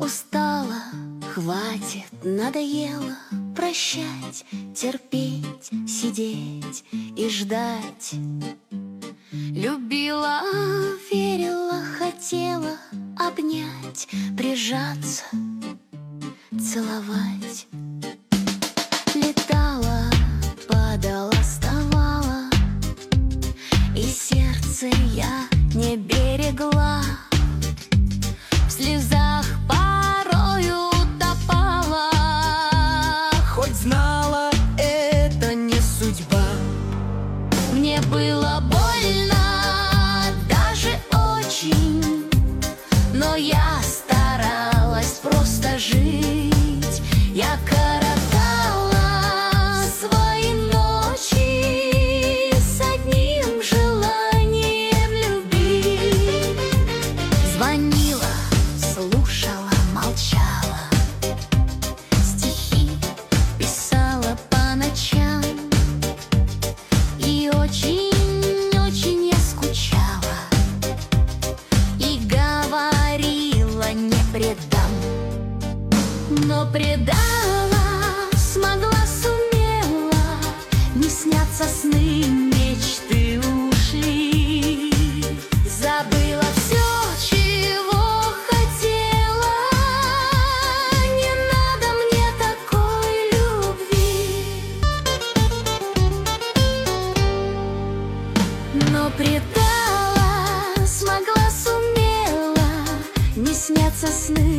Устала, хватит, надоело прощать, терпеть, сидеть и ждать. Любила, верила, хотела обнять, прижаться, целовать. Летала, падала, вставала, и сердце я не берегла. В слезах порою утопала, хоть знала, это не судьба. мне было больно, даже очень, но я старалась просто жить. Я коротала свои ночи с одним желанием любить. Звонила, слушала, молчала, стихи писала по ночам. И очень-очень я скучала и говорила, не предам. Но предала, смогла, сумела, не снятся сны, мечты ушли. Забыла все, чего хотела, не надо мне такой любви. Но предала, смогла, сумела, не снятся сны,